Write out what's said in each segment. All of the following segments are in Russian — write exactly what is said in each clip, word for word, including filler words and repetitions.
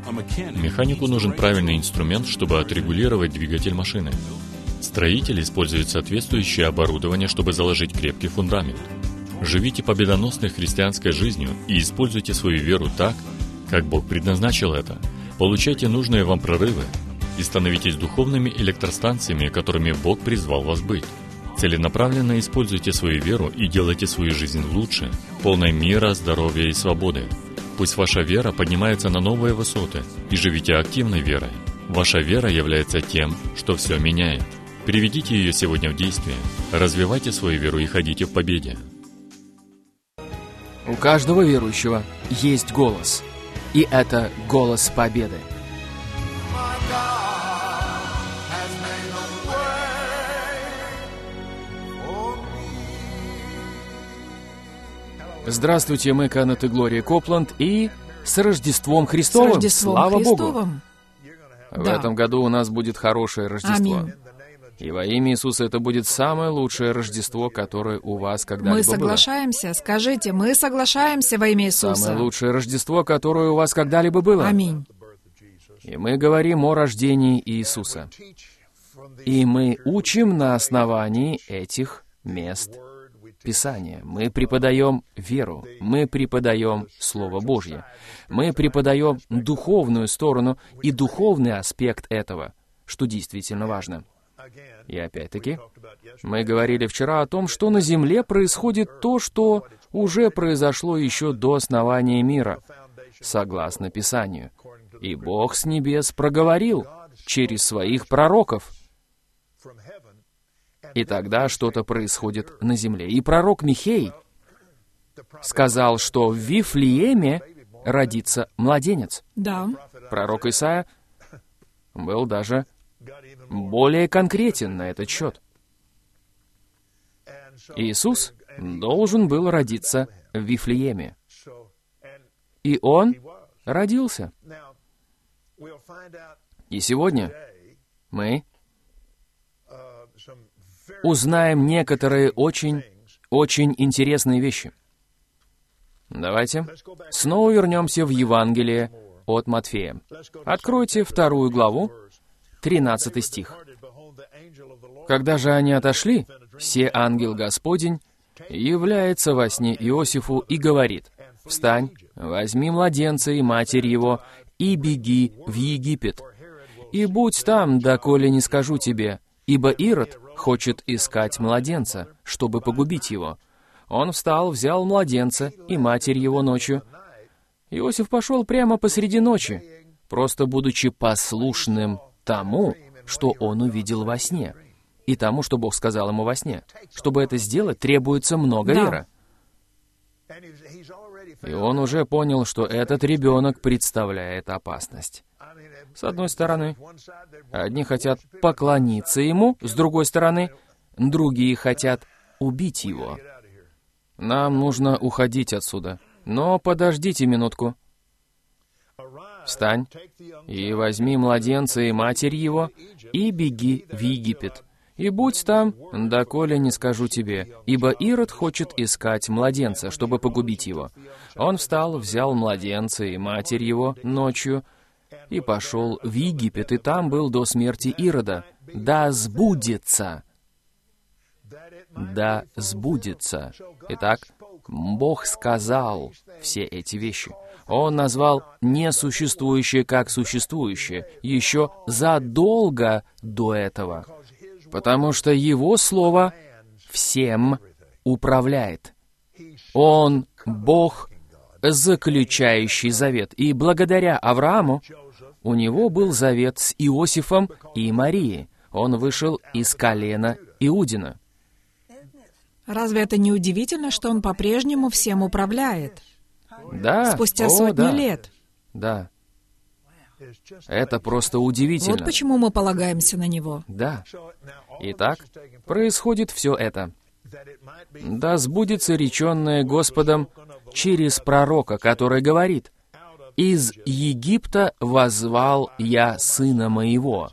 Механику нужен правильный инструмент, чтобы отрегулировать двигатель машины. Строитель использует соответствующее оборудование, чтобы заложить крепкий фундамент. Живите победоносной христианской жизнью и используйте свою веру так, как Бог предназначил это. Получайте нужные вам прорывы и становитесь духовными электростанциями, которыми Бог призвал вас быть. Целенаправленно используйте свою веру и делайте свою жизнь лучше, полной мира, здоровья и свободы. Пусть ваша вера поднимается на новые высоты, и живите активной верой. Ваша вера является тем, что все меняет. Приведите ее сегодня в действие. Развивайте свою веру и ходите в победе. У каждого верующего есть голос, и это голос победы. Здравствуйте, мы Кеннет и Глория Копланд, и с Рождеством Христовым! С Рождеством Слава Христовым! Богу! В Да. этом году у нас будет хорошее Рождество. Аминь. И во имя Иисуса это будет самое лучшее Рождество, которое у вас когда-либо Мы было. соглашаемся. Скажите, мы соглашаемся во имя Иисуса. Самое лучшее Рождество, которое у вас когда-либо было. Аминь. И мы говорим о рождении Иисуса. И мы учим на основании этих мест Писания. Мы преподаем веру, мы преподаем Слово Божье, мы преподаем духовную сторону и духовный аспект этого, что действительно важно. И опять-таки, мы говорили вчера о том, что на земле происходит то, что уже произошло еще до основания мира, согласно Писанию. И Бог с небес проговорил через своих пророков. И тогда что-то происходит на земле. И пророк Михей сказал, что в Вифлееме родится младенец. Да. Пророк Исаия был даже более конкретен на этот счет. Иисус должен был родиться в Вифлееме. И Он родился. И сегодня мы узнаем некоторые очень, очень интересные вещи. Давайте снова вернемся в Евангелие от Матфея. Откройте вторую главу, тринадцатый стих. «Когда же они отошли, се ангел Господень является во сне Иосифу и говорит: «Встань, возьми младенца и матерь его, и беги в Египет, и будь там, доколе не скажу тебе, ибо Ирод хочет искать младенца, чтобы погубить его». Он встал, взял младенца и матерь его ночью. Иосиф пошел прямо посреди ночи, просто будучи послушным тому, что он увидел во сне, и тому, что Бог сказал ему во сне. Чтобы это сделать, требуется много Да. веры. И он уже понял, что этот ребенок представляет опасность. С одной стороны, одни хотят поклониться ему, с другой стороны, другие хотят убить его. Нам нужно уходить отсюда. Но подождите минутку. Встань и возьми младенца и матерь его, и беги в Египет. И будь там, доколе не скажу тебе, ибо Ирод хочет искать младенца, чтобы погубить его. Он встал, взял младенца и матерь его ночью, и пошел в Египет, и там был до смерти Ирода. Да сбудется! Да сбудется! Итак, Бог сказал все эти вещи. Он назвал несуществующее как существующее еще задолго до этого, потому что Его Слово всем управляет. Он Бог, заключающий завет. И благодаря Аврааму у него был завет с Иосифом и Марией. Он вышел из колена Иудина. Разве это не удивительно, что он по-прежнему всем управляет? Да. Спустя О, сотни да. лет. Да. Это просто удивительно. Вот почему мы полагаемся на него. Да. Итак, происходит все это. Да сбудется реченное Господом через пророка, который говорит: «Из Египта воззвал я сына моего».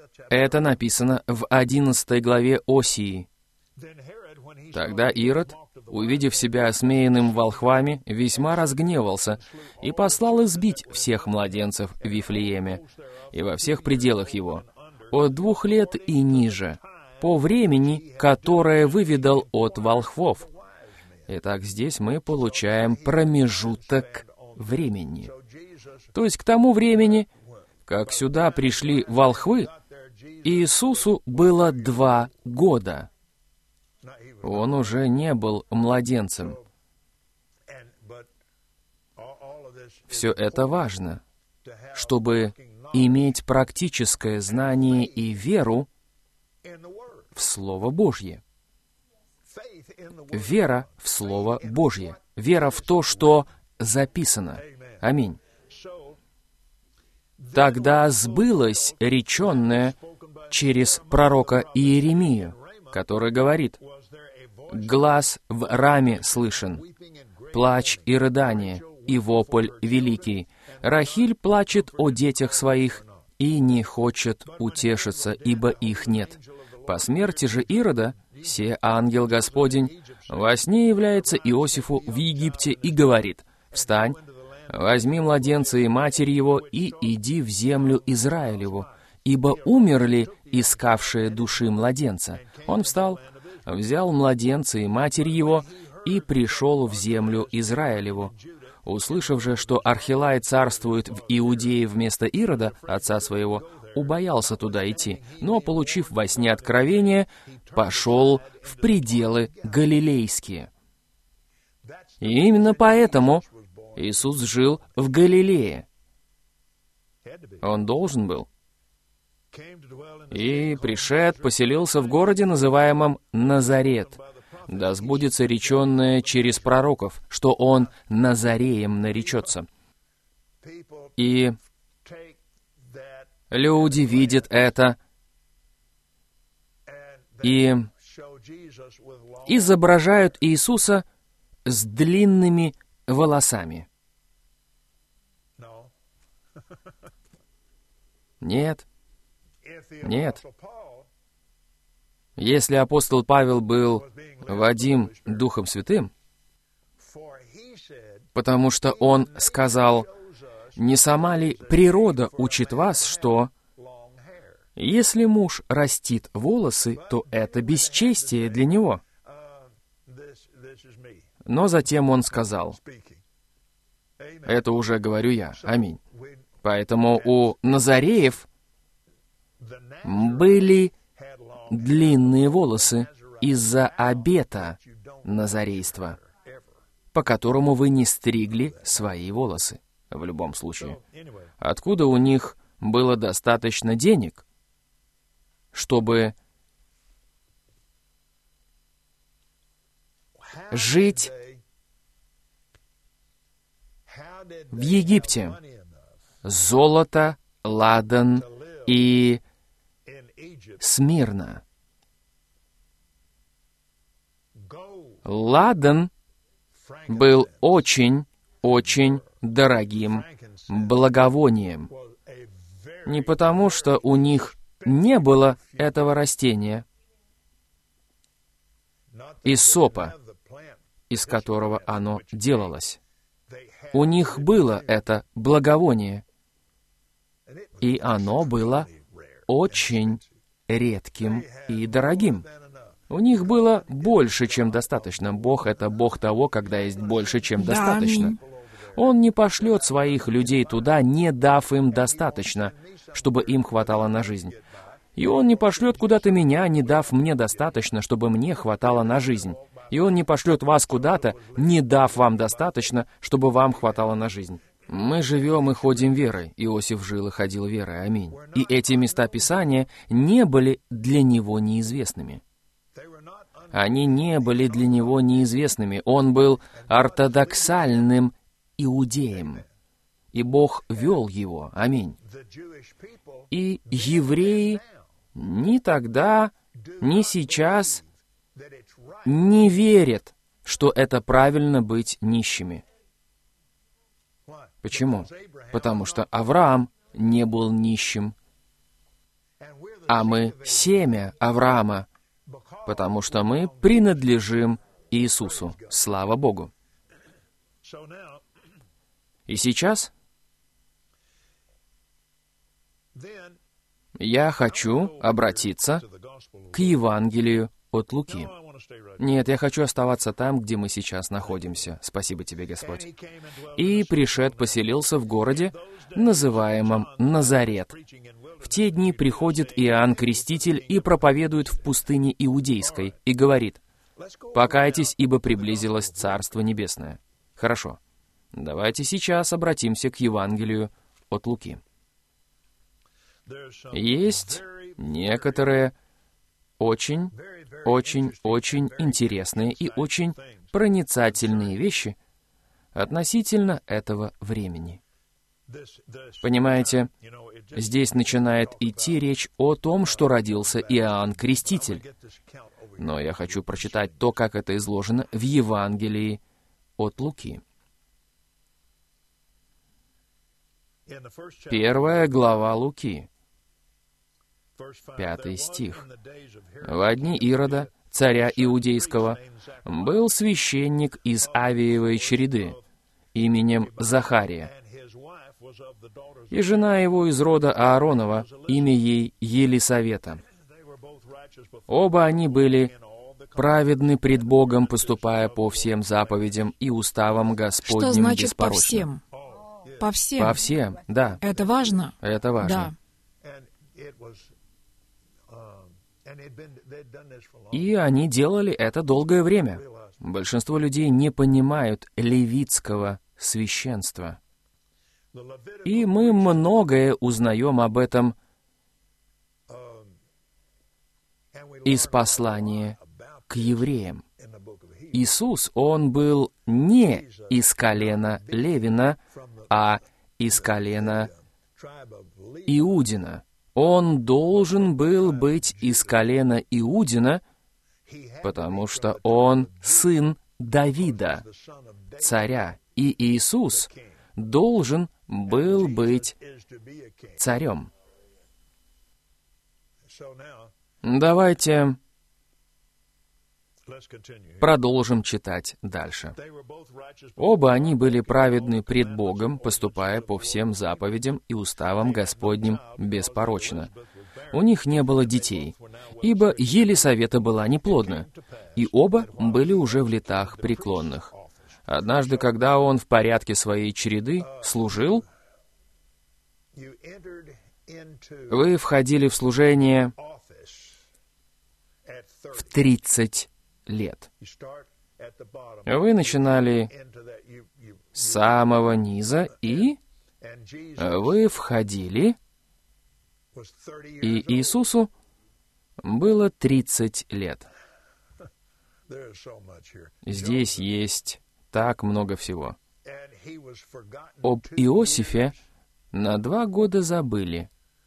Это написано в одиннадцатой главе Осии. Тогда Ирод, увидев себя осмеянным волхвами, весьма разгневался и послал избить всех младенцев в Вифлееме и во всех пределах его, от двух лет и ниже, по времени, которое выведал от волхвов». Итак, здесь мы получаем промежуток времени. То есть к тому времени, как сюда пришли волхвы, Иисусу было два года. Он уже не был младенцем. Все это важно, чтобы иметь практическое знание и веру в Слово Божье. Вера в Слово Божье. Вера в то, что записано. Аминь. Тогда сбылось реченное через пророка Иеремию, который говорит: «Глас в раме слышен, плач и рыдание, и вопль великий. Рахиль плачет о детях своих и не хочет утешиться, ибо их нет. По смерти же Ирода, се ангел Господень во сне является Иосифу в Египте и говорит: встань, возьми младенца и матерь его, и иди в землю Израилеву, ибо умерли искавшие души младенца. Он встал, взял младенца и матерь его, и пришел в землю Израилеву. Услышав же, что Архилай царствует в Иудее вместо Ирода, отца своего, убоялся туда идти, но, получив во сне откровение, пошел в пределы галилейские». И именно поэтому Иисус жил в Галилее. Он должен был. И, пришед, поселился в городе, называемом Назарет. Да сбудется реченное через пророков, что он Назареем наречется. И люди видят это и изображают Иисуса с длинными волосами. Нет. Нет. Если апостол Павел был водим Духом Святым, потому что он сказал: «Не сама ли природа учит вас, что если муж растит волосы, то это бесчестие для него?» Но затем он сказал: «Это уже говорю я. Аминь». Поэтому у Назареев были длинные волосы из-за обета назарейства, по которому вы не стригли свои волосы в любом случае. Откуда у них было достаточно денег, чтобы жить в Египте? Золото, ладан и смирно. Ладан был очень-очень дорогим благовонием. Не потому, что у них не было этого растения, иссопа, из которого оно делалось. У них было это благовоние, и оно было очень редким и дорогим. У них было больше, чем достаточно. Бог — это Бог того, когда есть больше, чем достаточно. Он не пошлет своих людей туда, не дав им достаточно, чтобы им хватало на жизнь. И Он не пошлет куда-то меня, не дав мне достаточно, чтобы мне хватало на жизнь. И Он не пошлет вас куда-то, не дав вам достаточно, чтобы вам хватало на жизнь. Мы живем и ходим верой. Иосиф жил и ходил верой. Аминь. И эти места Писания не были для него неизвестными. Они не были для него неизвестными. Он был ортодоксальным иудеем. И Бог вел его. Аминь. И евреи ни тогда, ни сейчас не верят, что это правильно быть нищими. Почему? Потому что Авраам не был нищим, а мы семя Авраама, потому что мы принадлежим Иисусу. Слава Богу. И сейчас я хочу обратиться к Евангелию от Луки. Нет, я хочу оставаться там, где мы сейчас находимся. Спасибо тебе, Господь. «И пришед поселился в городе, называемом Назарет. В те дни приходит Иоанн Креститель и проповедует в пустыне Иудейской, и говорит: покайтесь, ибо приблизилось Царство Небесное». Хорошо. Давайте сейчас обратимся к Евангелию от Луки. Есть некоторые очень, очень, очень интересные и очень проницательные вещи относительно этого времени. Понимаете, здесь начинает идти речь о том, что родился Иоанн Креститель. Но я хочу прочитать то, как это изложено в Евангелии от Луки. Первая глава Луки, пятый стих. «Во дни Ирода, царя Иудейского, был священник из Авиевой череды, именем Захария, и жена его из рода Ааронова, имя ей Елисавета. Оба они были праведны пред Богом, поступая по всем заповедям и уставам Господним Что значит беспорочно». по всем? По всем. По всем, да. Это важно. Это важно. Да. И они делали это долгое время. Большинство людей не понимают левитского священства. И мы многое узнаем об этом из послания к евреям. Иисус, Он был не из колена Левина, а из колена Иудина. Он должен был быть из колена Иудина, потому что он сын Давида, царя. И Иисус должен был быть царем. Давайте продолжим читать дальше. «Оба они были праведны пред Богом, поступая по всем заповедям и уставам Господним беспорочно. У них не было детей, ибо Елисавета была неплодна, и оба были уже в летах преклонных. Однажды, когда он в порядке своей череды служил, вы входили в служение в тридцать лет. Вы начинали с самого низа, и вы входили, и Иисусу было тридцать лет. Здесь есть так много всего. Об Иосифе на два года забыли.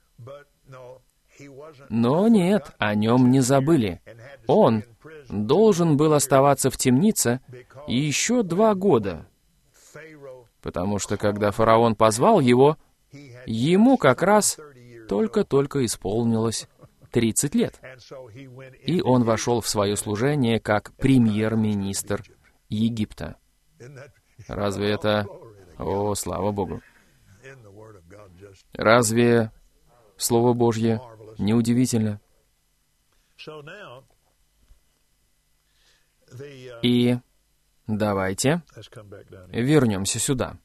Но нет, о нем не забыли. Он должен был оставаться в темнице еще два года, потому что когда фараон позвал его, ему как раз только-только исполнилось тридцать лет. И он вошел в свое служение как премьер-министр Египта. Разве это... О, слава Богу! Разве Слово Божье неудивительно? И давайте вернемся сюда.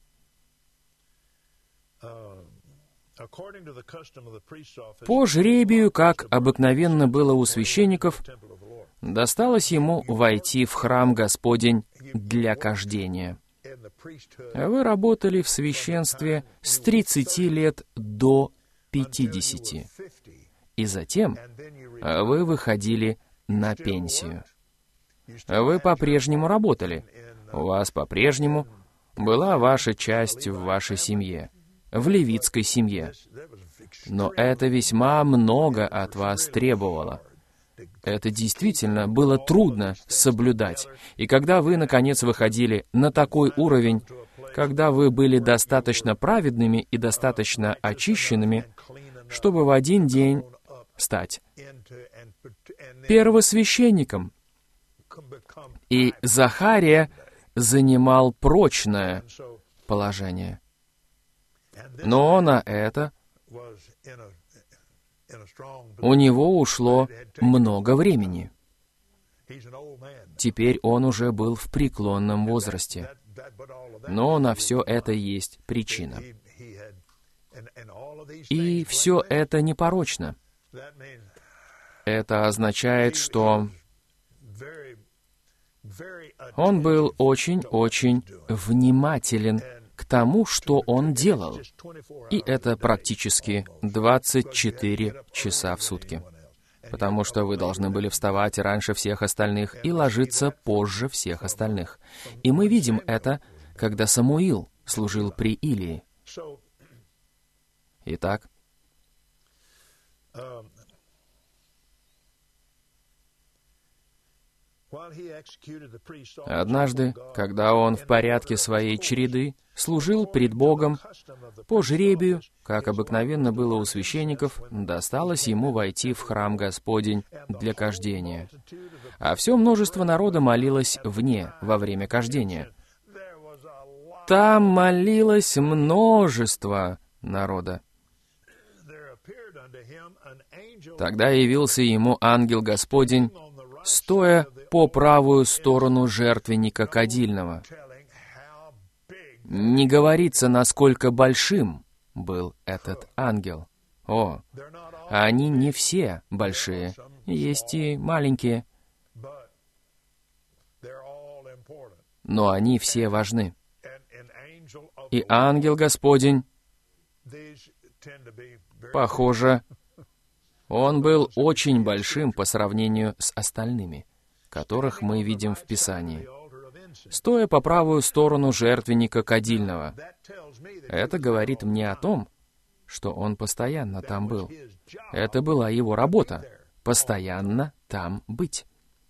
По жребию, как обыкновенно было у священников, досталось ему войти в храм Господень для кождения. Вы работали в священстве с тридцати лет до пятидесяти, и затем вы выходили на пенсию. Вы по-прежнему работали, у вас по-прежнему была ваша часть в вашей семье, в левитской семье. Но это весьма много от вас требовало. Это действительно было трудно соблюдать. И когда вы, наконец, выходили на такой уровень, когда вы были достаточно праведными и достаточно очищенными, чтобы в один день стать первосвященником, И Захария занимал прочное положение. Но на это у него ушло много времени. Теперь он уже был в преклонном возрасте. Но на все это есть причина. И все это непорочно. Это означает, что он был очень-очень внимателен к тому, что он делал. И это практически двадцать четыре часа в сутки. Потому что вы должны были вставать раньше всех остальных и ложиться позже всех остальных. И мы видим это, когда Самуил служил при Илии. Итак, однажды, когда он в порядке своей череды служил пред Богом, по жребию, как обыкновенно было у священников, досталось ему войти в храм Господень для кождения. А все множество народа молилось вне во время кождения. Там молилось множество народа. Тогда явился ему ангел Господень, стоя по правую сторону жертвенника кадильного. Не говорится, насколько большим был этот ангел. О, они не все большие, есть и маленькие. Но они все важны. И ангел Господень, похоже, он был очень большим по сравнению с остальными, которых мы видим в Писании, стоя по правую сторону жертвенника кадильного. Это говорит мне о том, что он постоянно там был. Это была его работа — постоянно там быть.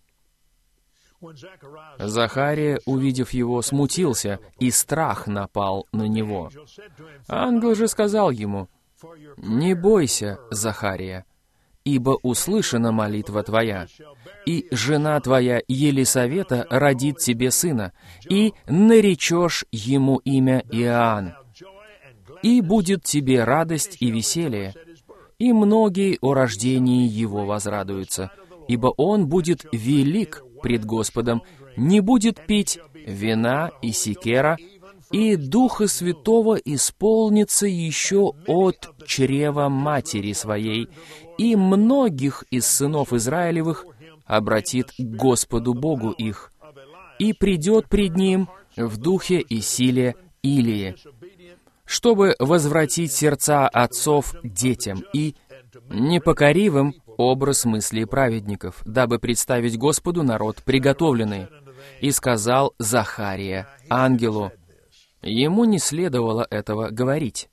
Захария, увидев его, смутился, и страх напал на него. Ангел же сказал ему: «Не бойся, Захария, ибо услышана молитва твоя, и жена твоя Елисавета родит тебе сына, и наречешь ему имя Иоанн. И будет тебе радость и веселье, и многие о рождении его возрадуются, ибо он будет велик пред Господом, не будет пить вина и сикера, и Духа Святого исполнится еще от чрева матери своей, и многих из сынов Израилевых обратит к Господу Богу их, и придет пред Ним в духе и силе Илии, чтобы возвратить сердца отцов детям и непокоривым образ мыслей праведников, дабы представить Господу народ приготовленный. И сказал Захария ангелу. Ему не следовало этого говорить.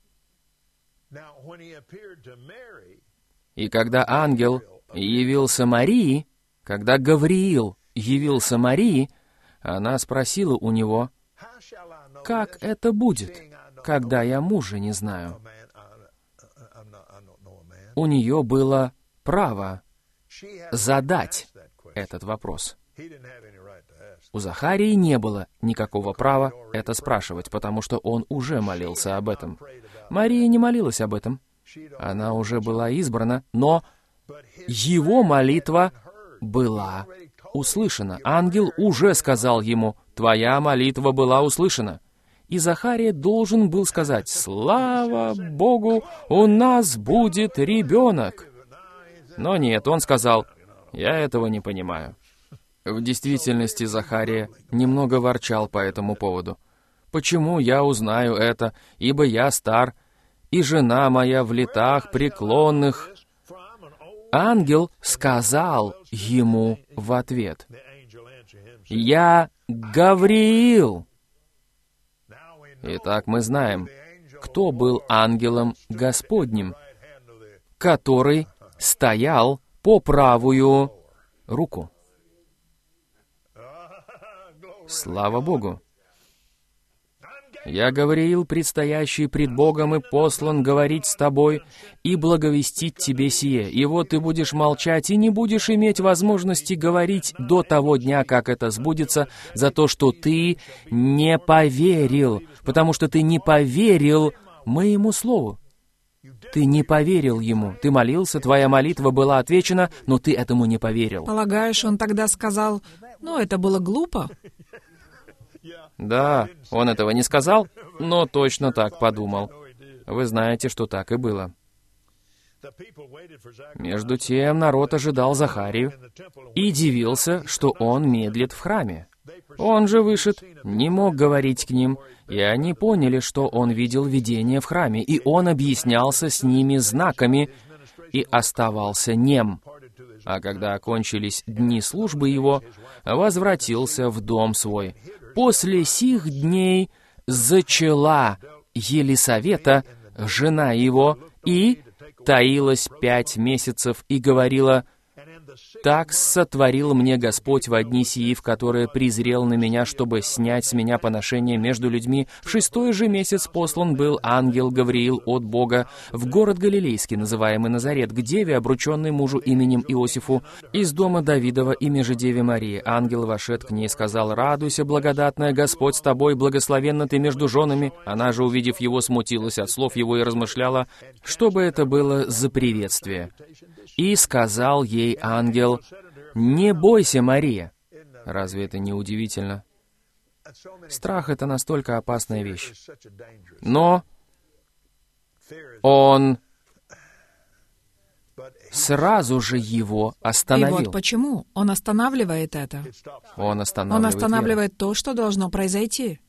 И когда ангел явился Марии, когда Гавриил явился Марии, она спросила у него: «Как это будет, когда я мужа не знаю?» У нее было право задать этот вопрос. У Захарии не было никакого права это спрашивать, потому что он уже молился об этом. Мария не молилась об этом. Она уже была избрана, но его молитва была услышана. Ангел уже сказал ему: «Твоя молитва была услышана». И Захария должен был сказать: «Слава Богу, у нас будет ребенок». Но нет, он сказал: «Я этого не понимаю». В действительности Захария немного ворчал по этому поводу. «Почему я узнаю это, ибо я стар, и жена моя в летах преклонных?» Ангел сказал ему в ответ: «Я Гавриил». Итак, мы знаем, кто был ангелом Господним, который стоял по правую руку. Слава Богу! Я, Гавриил, предстоящий пред Богом и послан говорить с тобой и благовестить тебе сие. И вот ты будешь молчать и не будешь иметь возможности говорить до того дня, как это сбудется, за то, что ты не поверил, потому что ты не поверил моему слову. Ты не поверил ему. Ты молился, твоя молитва была отвечена, но ты этому не поверил. Полагаешь, он тогда сказал, ну, это было глупо? Да, он этого не сказал, но точно так подумал. Вы знаете, что так и было. Между тем народ ожидал Захарию и дивился, что он медлит в храме. Он же вышед, не мог говорить к ним, и они поняли, что он видел видение в храме, и он объяснялся с ними знаками и оставался нем. А когда окончились дни службы его, возвратился в дом свой. После сих дней зачала Елисавета, жена его, и таилась пять месяцев и говорила: «Так сотворил мне Господь во дни сии, в которые презрел на меня, чтобы снять с меня поношение между людьми. В шестой же месяц послан был ангел Гавриил от Бога в город Галилейский, называемый Назарет, к деве, обрученной мужу именем Иосифу, из дома Давидова, имя же деве Марии. Ангел вошед к ней, сказал: «Радуйся, благодатная, Господь с тобой, благословенна ты между женами». Она же, увидев его, смутилась от слов его и размышляла, что бы это было за приветствие. И сказал ей ангел: «Не бойся, Мария». Разве это не удивительно? Страх — это настолько опасная вещь. Но он сразу же его остановил. И вот почему он останавливает это. Он останавливает, он останавливает то, что должно произойти.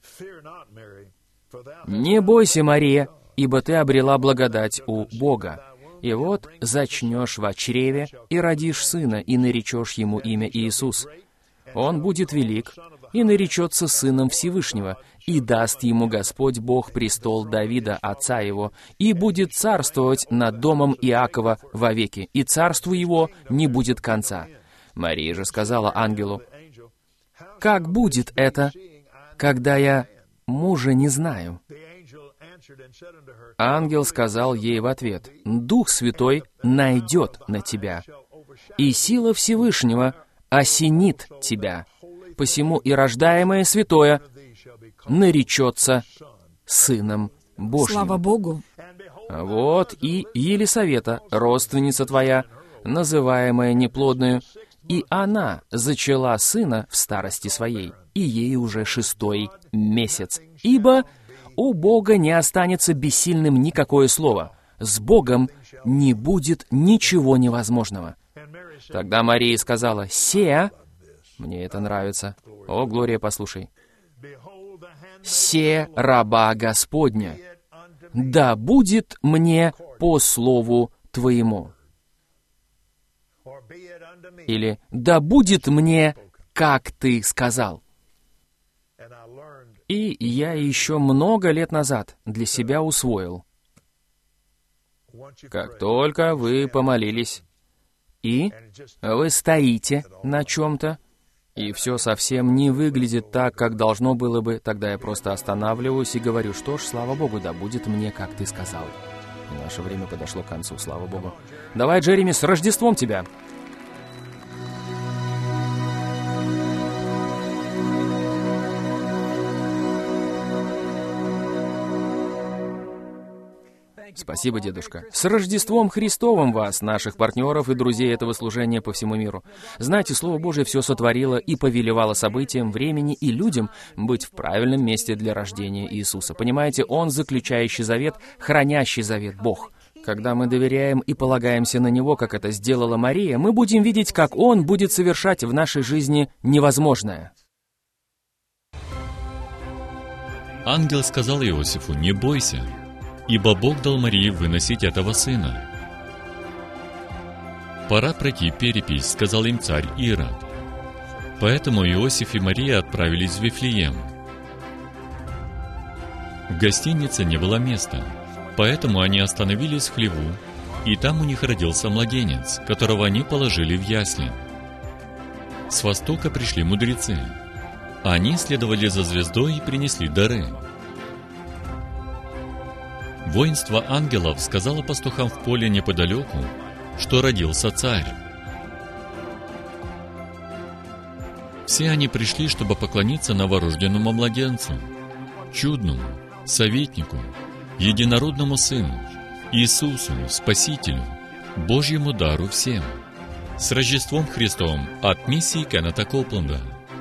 «Не бойся, Мария, ибо ты обрела благодать у Бога. И вот зачнешь во чреве, и родишь сына, и наречешь ему имя Иисус. Он будет велик, и наречется сыном Всевышнего, и даст ему Господь Бог престол Давида, отца его, и будет царствовать над домом Иакова вовеки, и царству его не будет конца». Мария же сказала ангелу: «Как будет это, когда я мужа не знаю?» Ангел сказал ей в ответ: «Дух Святой найдет на тебя, и сила Всевышнего осенит тебя, посему и рождаемое святое наречется Сыном Божьим». Слава Богу! Вот и Елисавета, родственница твоя, называемая неплодную, и она зачала сына в старости своей, и ей уже шестой месяц, ибо у Бога не останется бессильным никакое слово. С Богом не будет ничего невозможного. Тогда Мария сказала: «Сея...» Мне это нравится. О, Глория, послушай. «Се раба Господня, да будет мне по слову Твоему». Или «Да будет мне, как Ты сказал». И я еще много лет назад для себя усвоил: как только вы помолились, и вы стоите на чем-то, и все совсем не выглядит так, как должно было бы, тогда я просто останавливаюсь и говорю: что ж, слава Богу, да будет мне, как ты сказал. И наше время подошло к концу, слава Богу. Давай, Джереми, с Рождеством тебя! Спасибо, дедушка. С Рождеством Христовым вас, наших партнеров и друзей этого служения по всему миру. Знаете, Слово Божие все сотворило и повелевало событиям, времени и людям быть в правильном месте для рождения Иисуса. Понимаете, Он заключающий завет, хранящий завет Бог. Когда мы доверяем и полагаемся на Него, как это сделала Мария, мы будем видеть, как Он будет совершать в нашей жизни невозможное. Ангел сказал Иосифу: «Не бойся, ибо Бог дал Марии выносить этого сына». «Пора пройти перепись», — сказал им царь Ирод. Поэтому Иосиф и Мария отправились в Вифлеем. В гостинице не было места, поэтому они остановились в хлеву, и там у них родился младенец, которого они положили в ясли. С востока пришли мудрецы. Они следовали за звездой и принесли дары. Воинство ангелов сказало пастухам в поле неподалеку, что родился царь. Все они пришли, чтобы поклониться новорожденному младенцу, чудному, советнику, единородному Сыну, Иисусу, Спасителю, Божьему дару всем. С Рождеством Христовым от миссии Кеннета Копленда.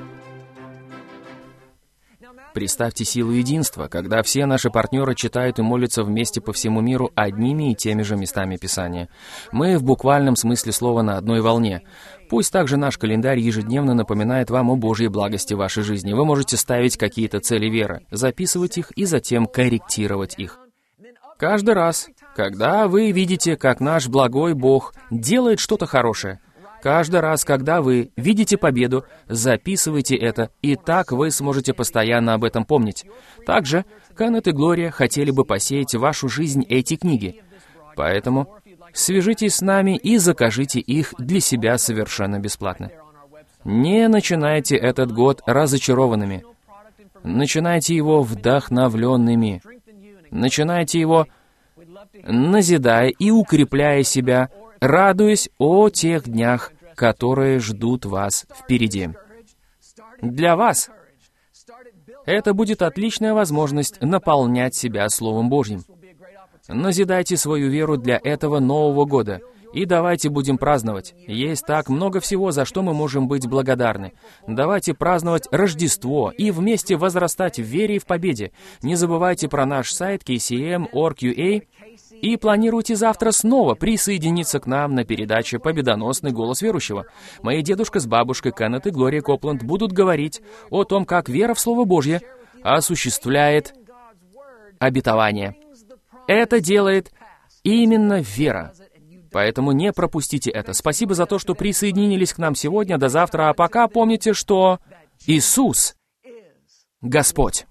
Представьте силу единства, когда все наши партнеры читают и молятся вместе по всему миру одними и теми же местами Писания. Мы в буквальном смысле слова на одной волне. Пусть также наш календарь ежедневно напоминает вам о Божьей благости в вашей жизни. Вы можете ставить какие-то цели веры, записывать их и затем корректировать их. Каждый раз, когда вы видите, как наш благой Бог делает что-то хорошее, каждый раз, когда вы видите победу, записывайте это, и так вы сможете постоянно об этом помнить. Также Кеннет и Глория хотели бы посеять в вашу жизнь эти книги. Поэтому свяжитесь с нами и закажите их для себя совершенно бесплатно. Не начинайте этот год разочарованными. Начинайте его вдохновленными. Начинайте его, назидая и укрепляя себя, радуясь о тех днях, которые ждут вас впереди. Для вас это будет отличная возможность наполнять себя Словом Божьим. Назидайте свою веру для этого Нового года, и давайте будем праздновать. Есть так много всего, за что мы можем быть благодарны. Давайте праздновать Рождество и вместе возрастать в вере и в победе. Не забывайте про наш сайт кей си эм точка орг точка ю а и планируйте завтра снова присоединиться к нам на передаче «Победоносный голос верующего». Мои дедушка с бабушкой Кеннет и Глория Копленд будут говорить о том, как вера в Слово Божье осуществляет обетование. Это делает именно вера. Поэтому не пропустите это. Спасибо за то, что присоединились к нам сегодня. До завтра. А пока помните, что Иисус — Господь.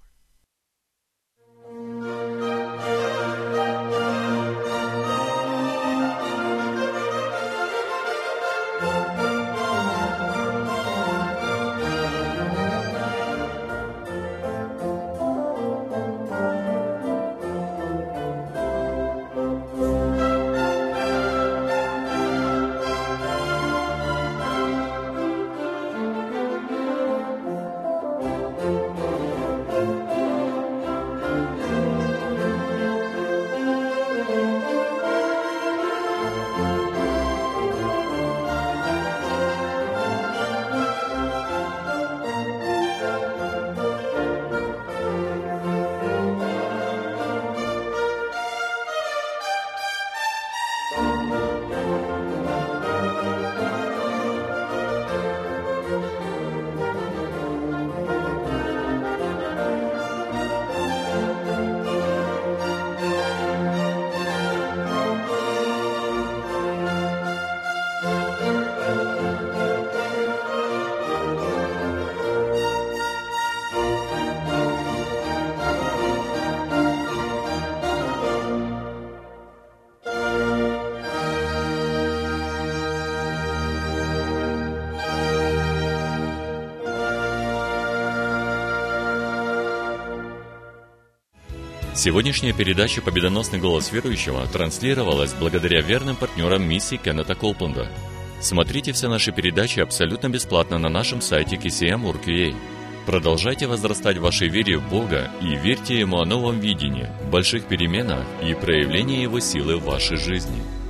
Сегодняшняя передача «Победоносный голос верующего» транслировалась благодаря верным партнерам миссии Кеннета Копленда. Смотрите все наши передачи абсолютно бесплатно на нашем сайте кей си эм точка орг точка ю а. Продолжайте возрастать в вашей вере в Бога и верьте Ему о новом видении, больших переменах и проявлении Его силы в вашей жизни.